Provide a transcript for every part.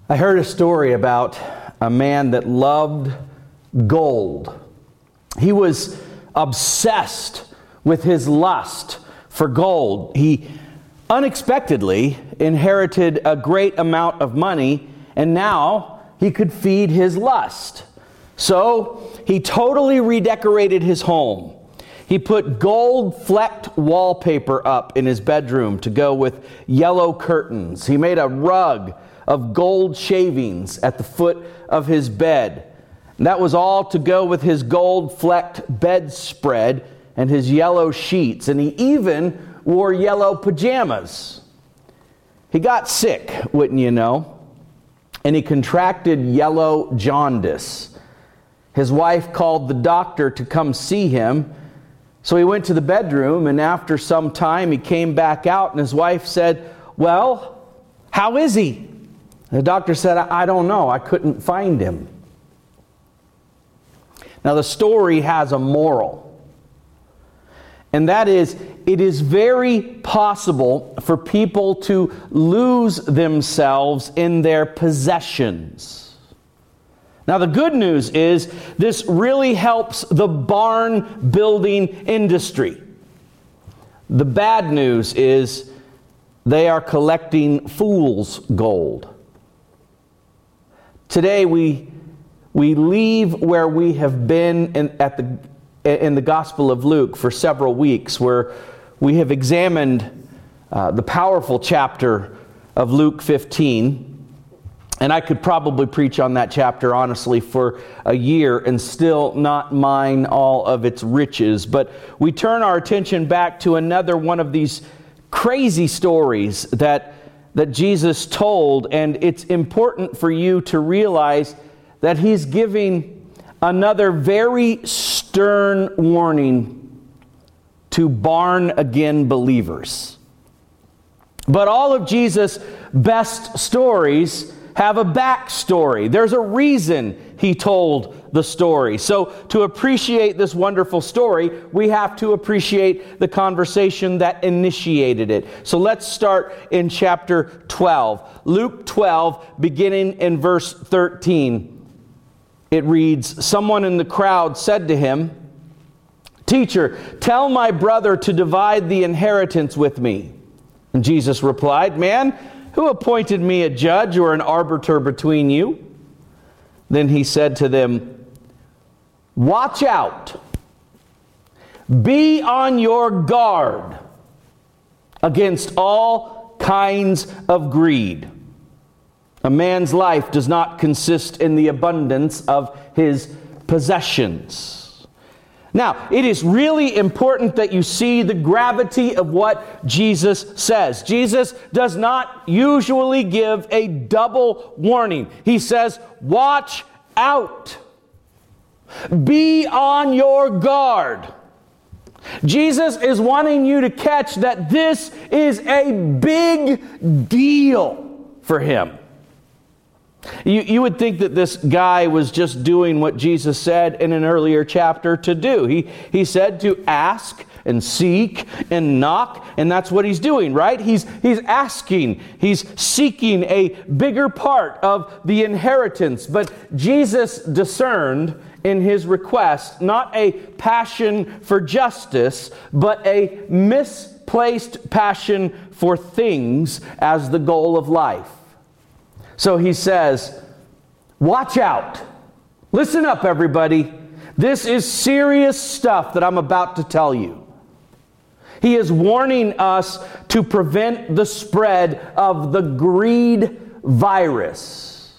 I heard a story about a man that loved gold. He was obsessed with his lust for gold. He unexpectedly inherited a great amount of money, and now he could feed his lust. So he totally redecorated his home. He put gold-flecked wallpaper up in his bedroom to go with yellow curtains. He made a rug of gold shavings at the foot of his bed. And that was all to go with his gold-flecked bedspread and his yellow sheets. And he even wore yellow pajamas. He got sick, wouldn't you know? And he contracted yellow jaundice. His wife called the doctor to come see him. So he went to the bedroom, and after some time he came back out, and his wife said, "Well, how is he?" The doctor said, "I don't know. I couldn't find him." Now the story has a moral. And that is, it is very possible for people to lose themselves in their possessions. Now the good news is, this really helps the barn building industry. The bad news is, they are collecting fool's gold. Today we leave where we have been in the Gospel of Luke for several weeks, where we have examined the powerful chapter of Luke 15. And I could probably preach on that chapter, honestly, for a year and still not mine all of its riches. But we turn our attention back to another one of these crazy stories that Jesus told, and it's important for you to realize that he's giving another very stern warning to born-again believers. But all of Jesus' best stories have a backstory. There's a reason he told the story. So to appreciate this wonderful story, we have to appreciate the conversation that initiated it. So let's start in chapter 12. Luke 12, beginning in verse 13. It reads, "Someone in the crowd said to him, 'Teacher, tell my brother to divide the inheritance with me.' And Jesus replied, 'Man, who appointed me a judge or an arbiter between you?' Then he said to them, 'Watch out. Be on your guard against all kinds of greed. A man's life does not consist in the abundance of his possessions.'" Now, it is really important that you see the gravity of what Jesus says. Jesus does not usually give a double warning. He says, watch out. Be on your guard. Jesus is wanting you to catch that this is a big deal for him. You would think that this guy was just doing what Jesus said in an earlier chapter to do. He said to ask and seek and knock, and that's what he's doing, right? He's asking, he's seeking a bigger part of the inheritance. But Jesus discerned in his request not a passion for justice, but a misplaced passion for things as the goal of life. So he says, watch out. Listen up, everybody. This is serious stuff that I'm about to tell you. He is warning us to prevent the spread of the greed virus.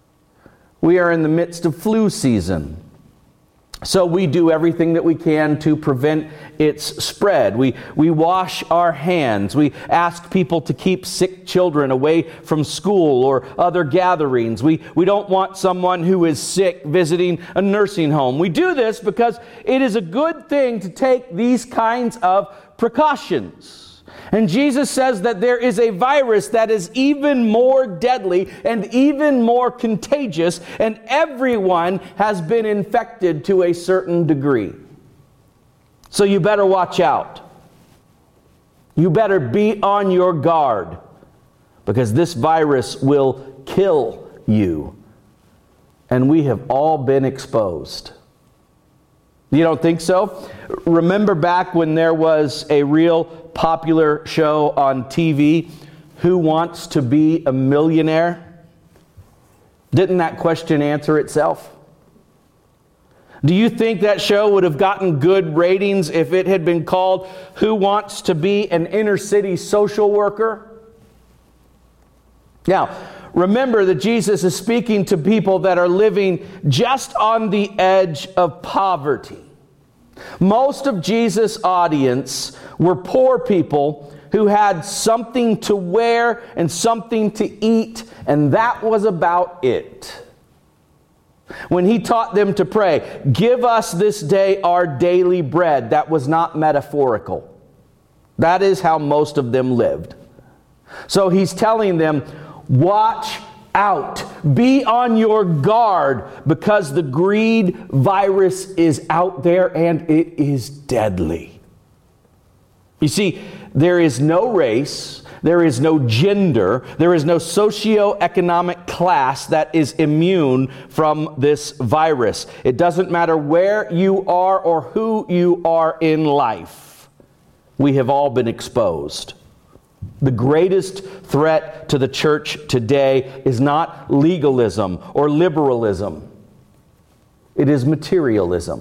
We are in the midst of flu season. So we do everything that we can to prevent its spread. We wash our hands. We ask people to keep sick children away from school or other gatherings. We don't want someone who is sick visiting a nursing home. We do this because it is a good thing to take these kinds of precautions. And Jesus says that there is a virus that is even more deadly and even more contagious, and everyone has been infected to a certain degree. So you better watch out. You better be on your guard, because this virus will kill you. And we have all been exposed. You don't think so? Remember back when there was a real popular show on TV, Who Wants to Be a Millionaire? Didn't that question answer itself? Do you think that show would have gotten good ratings if it had been called Who Wants to Be an Inner City Social Worker? Now, remember that Jesus is speaking to people that are living just on the edge of poverty. Most of Jesus' audience were poor people who had something to wear and something to eat, and that was about it. When he taught them to pray, "Give us this day our daily bread," that was not metaphorical. That is how most of them lived. So he's telling them, watch out. Be on your guard, because the greed virus is out there and it is deadly. You see, there is no race, there is no gender, there is no socioeconomic class that is immune from this virus. It doesn't matter where you are or who you are in life. We have all been exposed. The greatest threat to the church today is not legalism or liberalism. It is materialism.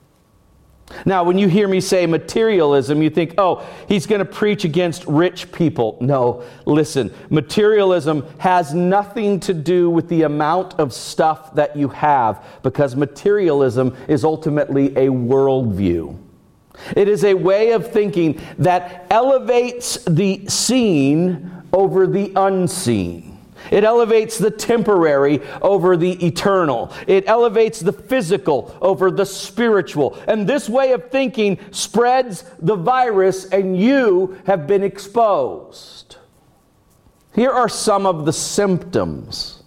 Now, when you hear me say materialism, you think, oh, he's going to preach against rich people. No, listen, materialism has nothing to do with the amount of stuff that you have, because materialism is ultimately a worldview. It is a way of thinking that elevates the seen over the unseen. It elevates the temporary over the eternal. It elevates the physical over the spiritual. And this way of thinking spreads the virus, and you have been exposed. Here are some of the symptoms.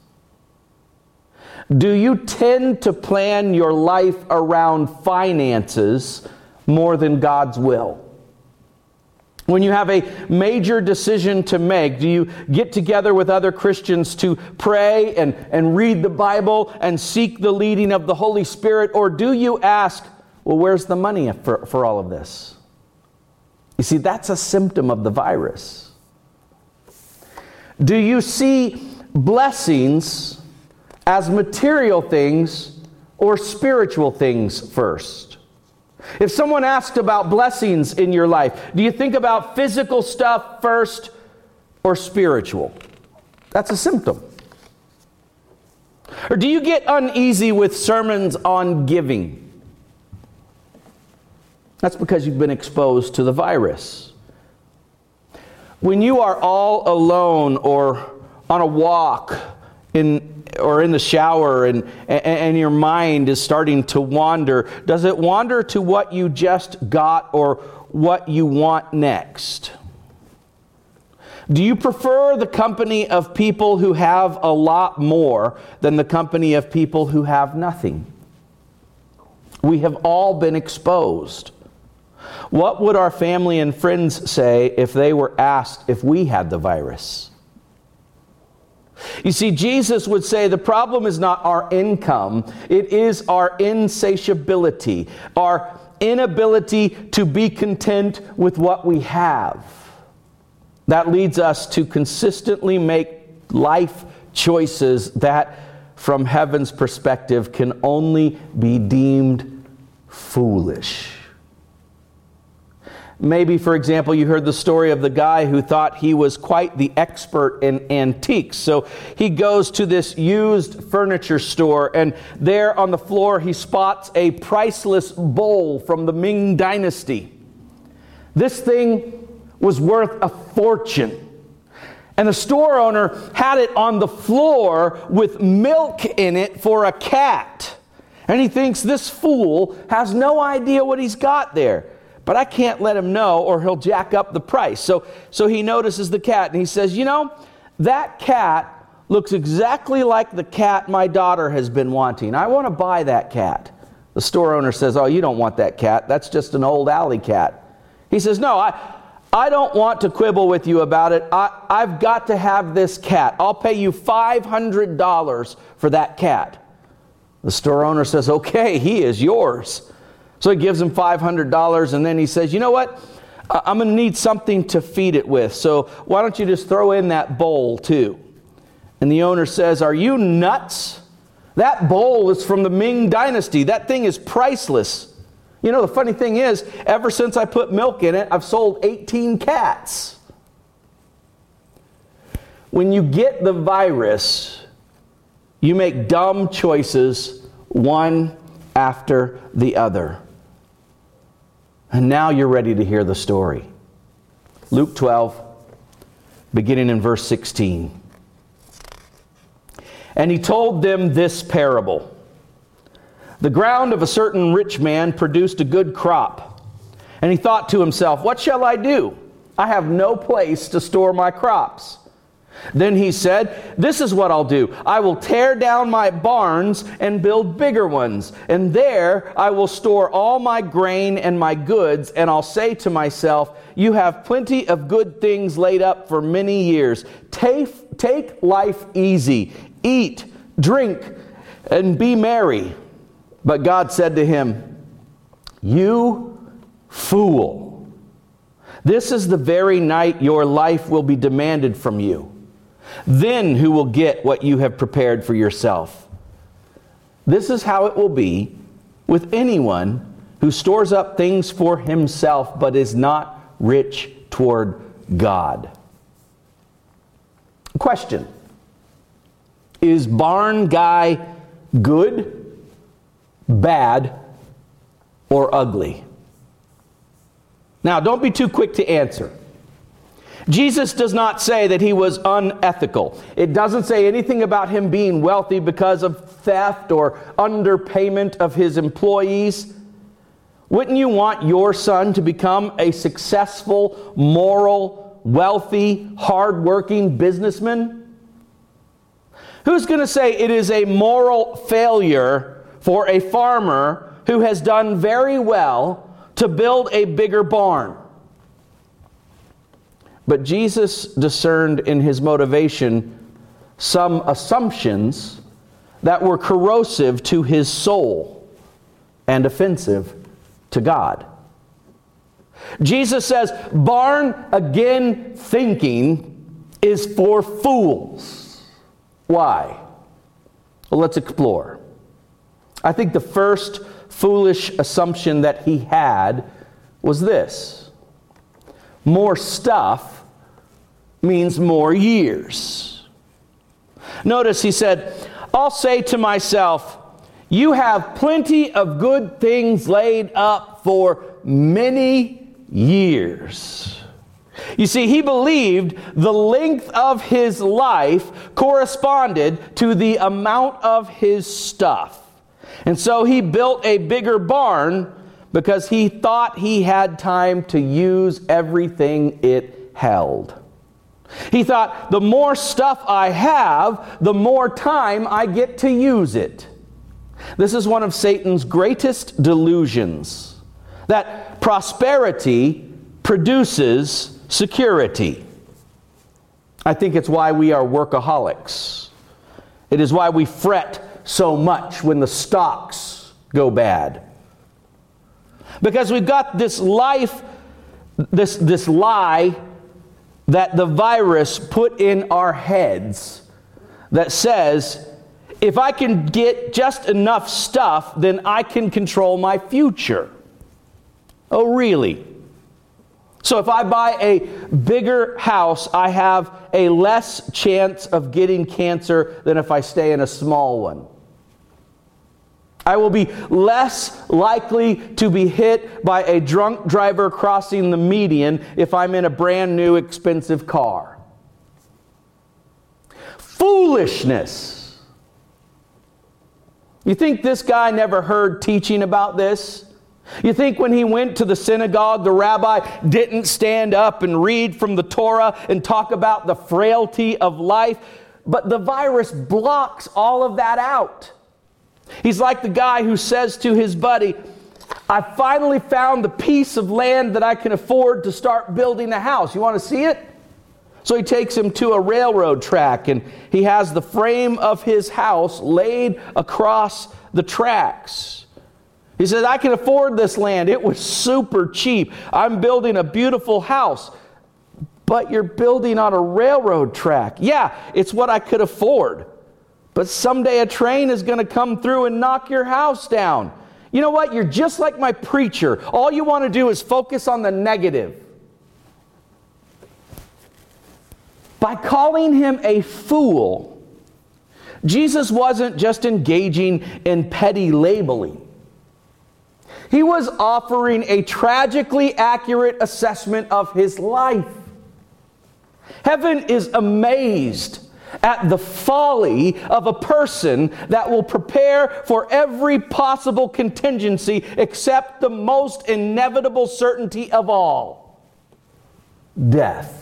Do you tend to plan your life around finances more than God's will? When you have a major decision to make, do you get together with other Christians to pray and read the Bible and seek the leading of the Holy Spirit? Or do you ask, well, where's the money for all of this? You see, that's a symptom of the virus. Do you see blessings as material things or spiritual things first? If someone asked about blessings in your life, do you think about physical stuff first or spiritual? That's a symptom. Or do you get uneasy with sermons on giving? That's because you've been exposed to the virus. When you are all alone or on a walk in the shower and your mind is starting to wander, does it wander to what you just got or what you want next? Do you prefer the company of people who have a lot more than the company of people who have nothing? We have all been exposed. What would our family and friends say if they were asked if we had the virus? You see, Jesus would say the problem is not our income, it is our insatiability, our inability to be content with what we have. That leads us to consistently make life choices that, from heaven's perspective, can only be deemed foolish. Maybe, for example, you heard the story of the guy who thought he was quite the expert in antiques. So he goes to this used furniture store, and there on the floor he spots a priceless bowl from the Ming Dynasty. This thing was worth a fortune. And the store owner had it on the floor with milk in it for a cat. And he thinks this fool has no idea what he's got there. But I can't let him know or he'll jack up the price. So he notices the cat and he says, you know, that cat looks exactly like the cat my daughter has been wanting. I want to buy that cat. The store owner says, oh, you don't want that cat. That's just an old alley cat. He says, no, I don't want to quibble with you about it. I've got to have this cat. I'll pay you $500 for that cat. The store owner says, okay, he is yours. So he gives him $500, and then he says, you know what? I'm going to need something to feed it with, so why don't you just throw in that bowl too? And the owner says, are you nuts? That bowl is from the Ming Dynasty. That thing is priceless. You know, the funny thing is, ever since I put milk in it, I've sold 18 cats. When you get the virus, you make dumb choices, one after the other. And now you're ready to hear the story. Luke 12, beginning in verse 16. And he told them this parable. The ground of a certain rich man produced a good crop. And he thought to himself, what shall I do? I have no place to store my crops. Then he said, this is what I'll do. I will tear down my barns and build bigger ones. And there I will store all my grain and my goods. And I'll say to myself, you have plenty of good things laid up for many years. Take life easy. Eat, drink, and be merry. But God said to him, you fool. This is the very night your life will be demanded from you. Then who will get what you have prepared for yourself? This is how it will be with anyone who stores up things for himself but is not rich toward God. Question. Is barn guy good, bad, or ugly? Now, don't be too quick to answer. Jesus does not say that he was unethical. It doesn't say anything about him being wealthy because of theft or underpayment of his employees. Wouldn't you want your son to become a successful, moral, wealthy, hardworking businessman? Who's going to say it is a moral failure for a farmer who has done very well to build a bigger barn? But Jesus discerned in his motivation some assumptions that were corrosive to his soul and offensive to God. Jesus says, barn again thinking is for fools. Why? Well, let's explore. I think the first foolish assumption that he had was this: more stuff means more years. Notice he said, I'll say to myself, you have plenty of good things laid up for many years. You see, he believed the length of his life corresponded to the amount of his stuff. And so he built a bigger barn because he thought he had time to use everything it held. He thought, the more stuff I have, the more time I get to use it. This is one of Satan's greatest delusions, that prosperity produces security. I think it's why we are workaholics. It is why we fret so much when the stocks go bad. Because we've got this life, this lie that the virus put in our heads that says, if I can get just enough stuff, then I can control my future. Oh, really? So if I buy a bigger house, I have a less chance of getting cancer than if I stay in a small one. I will be less likely to be hit by a drunk driver crossing the median if I'm in a brand new expensive car. Foolishness. You think this guy never heard teaching about this? You think when he went to the synagogue, the rabbi didn't stand up and read from the Torah and talk about the frailty of life? But the virus blocks all of that out. He's like the guy who says to his buddy, I finally found the piece of land that I can afford to start building a house. You want to see it? So he takes him to a railroad track, and he has the frame of his house laid across the tracks. He says, I can afford this land. It was super cheap. I'm building a beautiful house. But you're building on a railroad track. Yeah, it's what I could afford. But someday a train is going to come through and knock your house down. You know what? You're just like my preacher. All you want to do is focus on the negative. By calling him a fool, Jesus wasn't just engaging in petty labeling. He was offering a tragically accurate assessment of his life. Heaven is amazed at the folly of a person that will prepare for every possible contingency except the most inevitable certainty of all: death.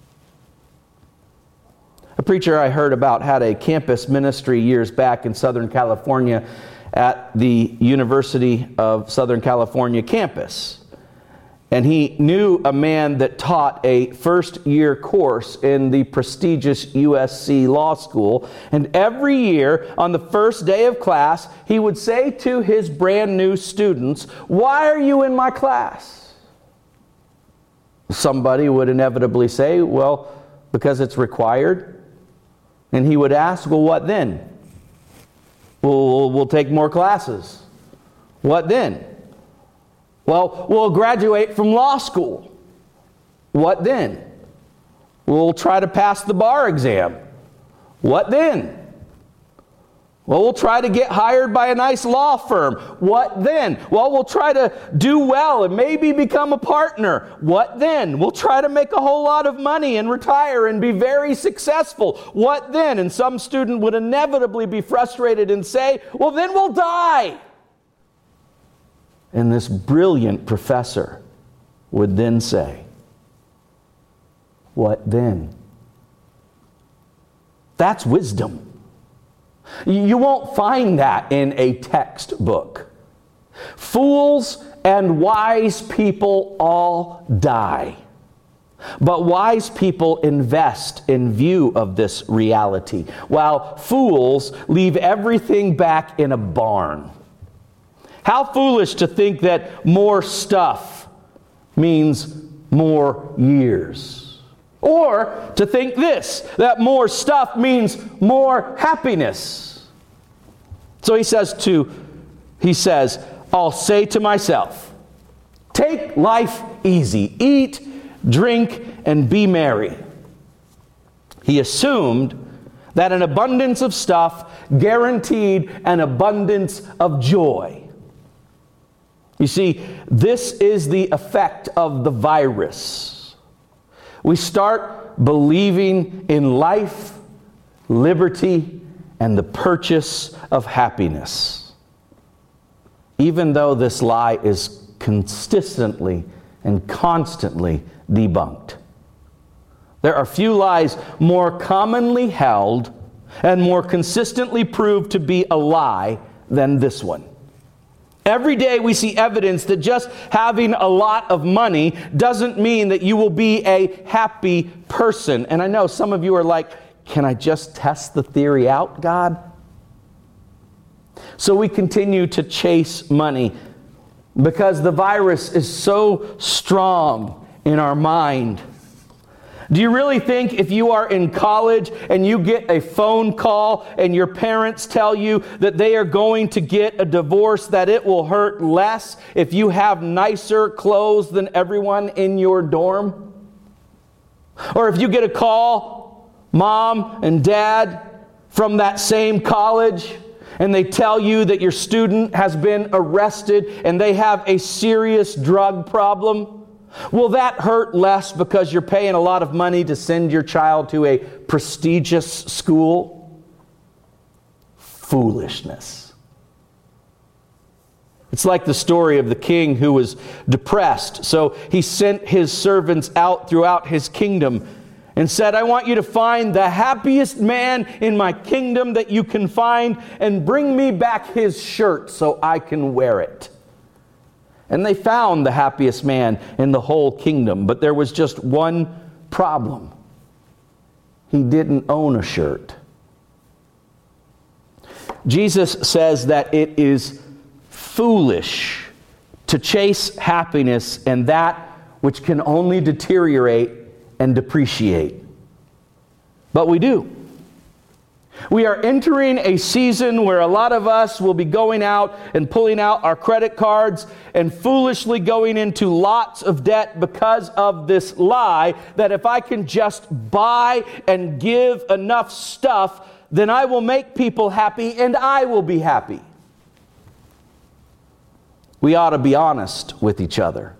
A preacher I heard about had a campus ministry years back in Southern California at the University of Southern California campus. And he knew a man that taught a first-year course in the prestigious USC Law School. And every year, on the first day of class, he would say to his brand new students, "Why are you in my class?" Somebody would inevitably say, "Well, because it's required." And he would ask, "Well, what then?" We'll take more classes. What then? Well, we'll graduate from law school. What then? We'll try to pass the bar exam. What then? Well, we'll try to get hired by a nice law firm. What then? Well, we'll try to do well and maybe become a partner. What then? We'll try to make a whole lot of money and retire and be very successful. What then? And some student would inevitably be frustrated and say, "Well, then we'll die." And this brilliant professor would then say, "What then?" That's wisdom. You won't find that in a textbook. Fools and wise people all die. But wise people invest in view of this reality, while fools leave everything back in a barn. How foolish to think that more stuff means more years. Or to think this, that more stuff means more happiness. So he says, I'll say to myself, take life easy, eat, drink, and be merry. He assumed that an abundance of stuff guaranteed an abundance of joy. You see, this is the effect of the virus. We start believing in life, liberty, and the purchase of happiness, even though this lie is consistently and constantly debunked. There are few lies more commonly held and more consistently proved to be a lie than this one. Every day we see evidence that just having a lot of money doesn't mean that you will be a happy person. And I know some of you are like, can I just test the theory out, God? So we continue to chase money because the virus is so strong in our mind. Do you really think if you are in college and you get a phone call and your parents tell you that they are going to get a divorce, that it will hurt less if you have nicer clothes than everyone in your dorm? Or if you get a call, mom and dad, from that same college, and they tell you that your student has been arrested and they have a serious drug problem, will that hurt less because you're paying a lot of money to send your child to a prestigious school? Foolishness. It's like the story of the king who was depressed. So he sent his servants out throughout his kingdom and said, I want you to find the happiest man in my kingdom that you can find and bring me back his shirt so I can wear it. And they found the happiest man in the whole kingdom. But there was just one problem. He didn't own a shirt. Jesus says that it is foolish to chase happiness and that which can only deteriorate and depreciate. But we do. We are entering a season where a lot of us will be going out and pulling out our credit cards and foolishly going into lots of debt because of this lie that if I can just buy and give enough stuff, then I will make people happy and I will be happy. We ought to be honest with each other.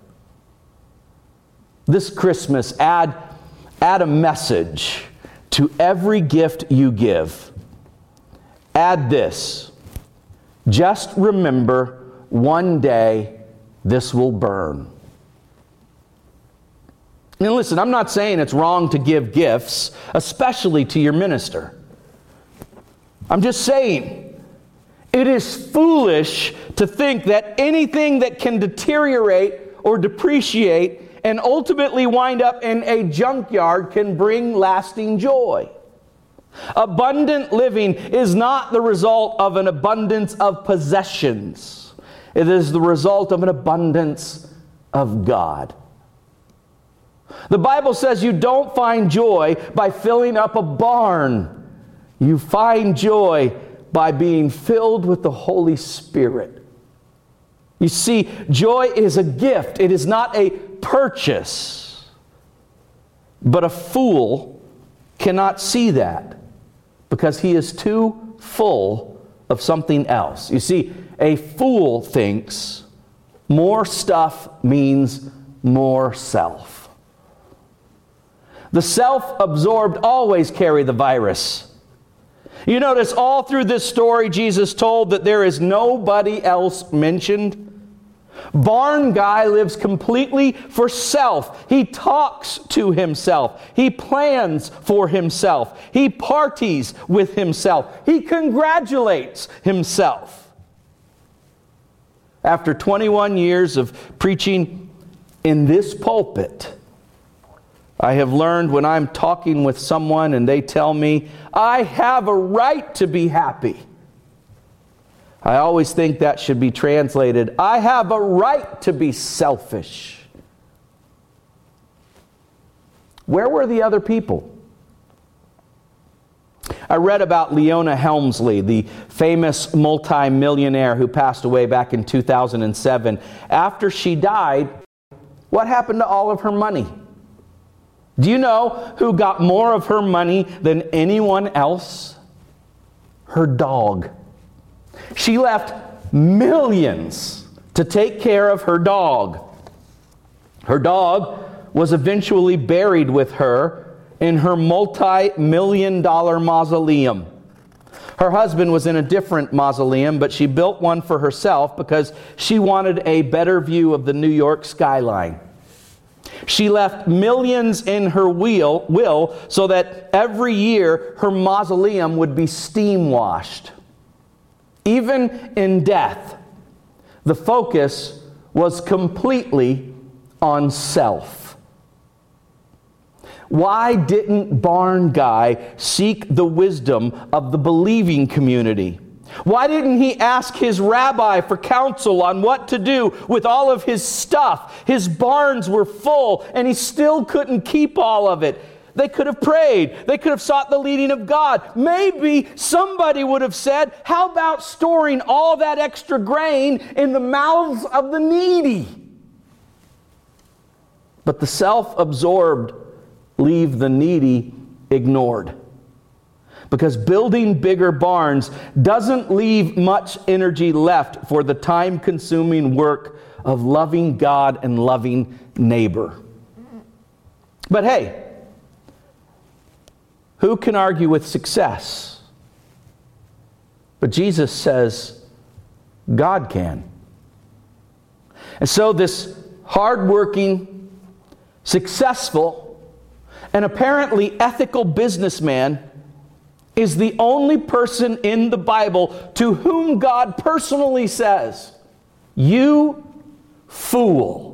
This Christmas, add a message to every gift you give. Add this: just remember, one day this will burn. Now listen, I'm not saying it's wrong to give gifts, especially to your minister. I'm just saying it is foolish to think that anything that can deteriorate or depreciate and ultimately wind up in a junkyard can bring lasting joy. Abundant living is not the result of an abundance of possessions. It is the result of an abundance of God. The Bible says you don't find joy by filling up a barn. You find joy by being filled with the Holy Spirit. You see, joy is a gift. It is not a purchase. But a fool cannot see that because he is too full of something else. You see, a fool thinks more stuff means more self. The self-absorbed always carry the virus. You notice all through this story, Jesus told that there is nobody else mentioned. Barn guy lives completely for self. He talks to himself. He plans for himself. He parties with himself. He congratulates himself. After 21 years of preaching in this pulpit, I have learned when I'm talking with someone and they tell me, I have a right to be happy. I always think that should be translated, I have a right to be selfish. Where were the other people? I read about Leona Helmsley, the famous multi-millionaire who passed away back in 2007. After she died, what happened to all of her money? Do you know who got more of her money than anyone else? Her dog. She left millions to take care of her dog. Her dog was eventually buried with her in her multi-million-dollar mausoleum. Her husband was in a different mausoleum, but she built one for herself because she wanted a better view of the New York skyline. She left millions in her will so that every year her mausoleum would be steam washed. Even in death, the focus was completely on self. Why didn't Barn Guy seek the wisdom of the believing community? Why didn't he ask his rabbi for counsel on what to do with all of his stuff? His barns were full, and he still couldn't keep all of it. They could have prayed. They could have sought the leading of God. Maybe somebody would have said, how about storing all that extra grain in the mouths of the needy? But the self-absorbed leave the needy ignored. Because building bigger barns doesn't leave much energy left for the time-consuming work of loving God and loving neighbor. But hey, who can argue with success? But Jesus says, God can. And so this hardworking, successful, and apparently ethical businessman is the only person in the Bible to whom God personally says, you fool.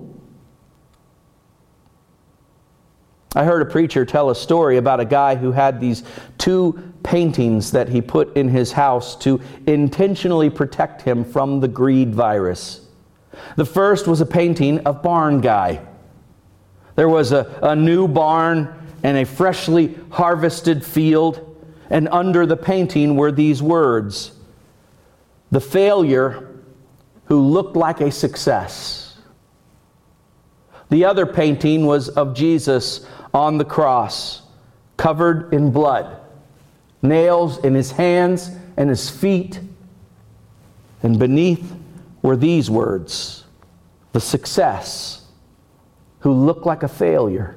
I heard a preacher tell a story about a guy who had these 2 paintings that he put in his house to intentionally protect him from the greed virus. The first was a painting of Barn Guy. There was a new barn and a freshly harvested field, and under the painting were these words: "The failure who looked like a success." The other painting was of Jesus on the cross, covered in blood, nails in his hands and his feet, and beneath were these words: "The success who looked like a failure."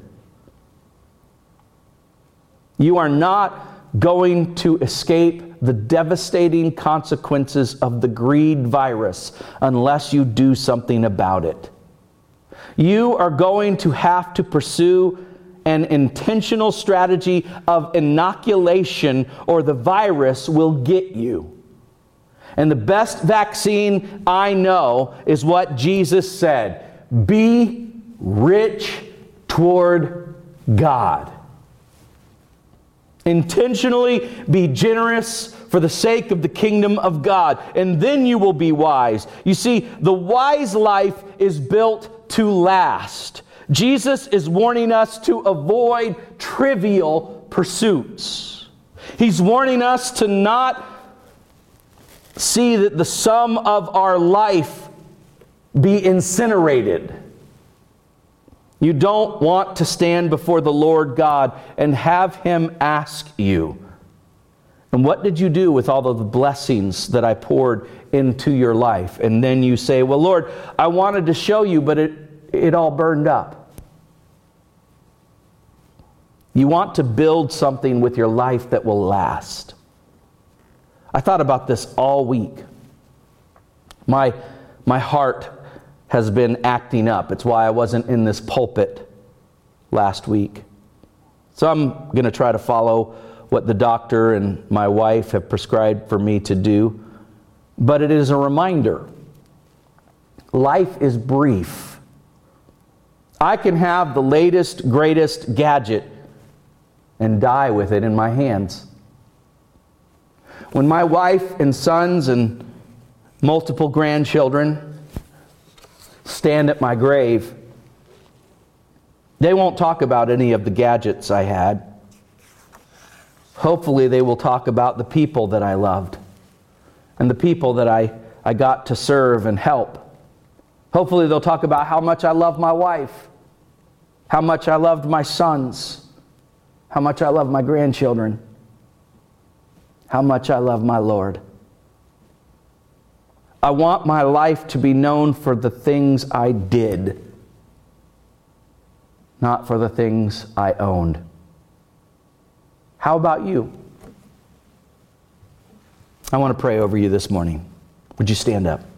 You are not going to escape the devastating consequences of the greed virus unless you do something about it. You are going to have to pursue an intentional strategy of inoculation, or the virus will get you. And the best vaccine I know is what Jesus said: be rich toward God. Intentionally be generous for the sake of the kingdom of God, and then you will be wise. You see, the wise life is built to last. Jesus is warning us to avoid trivial pursuits. He's warning us to not see that the sum of our life be incinerated. You don't want to stand before the Lord God and have Him ask you, "And what did you do with all of the blessings that I poured into your life?" And then you say, "Well, Lord, I wanted to show you, but it all burned up." You want to build something with your life that will last. I thought about this all week. My heart has been acting up. It's why I wasn't in this pulpit last week. So I'm going to try to follow what the doctor and my wife have prescribed for me to do. But it is a reminder. Life is brief. I can have the latest, greatest gadget and die with it in my hands. When my wife and sons and multiple grandchildren stand at my grave, they won't talk about any of the gadgets I had. Hopefully they will talk about the people that I loved and the people that I got to serve and help. Hopefully they'll talk about how much I love my wife, how much I loved my sons, how much I love my grandchildren, how much I love my Lord. I want my life to be known for the things I did, not for the things I owned. How about you? I want to pray over you this morning. Would you stand up?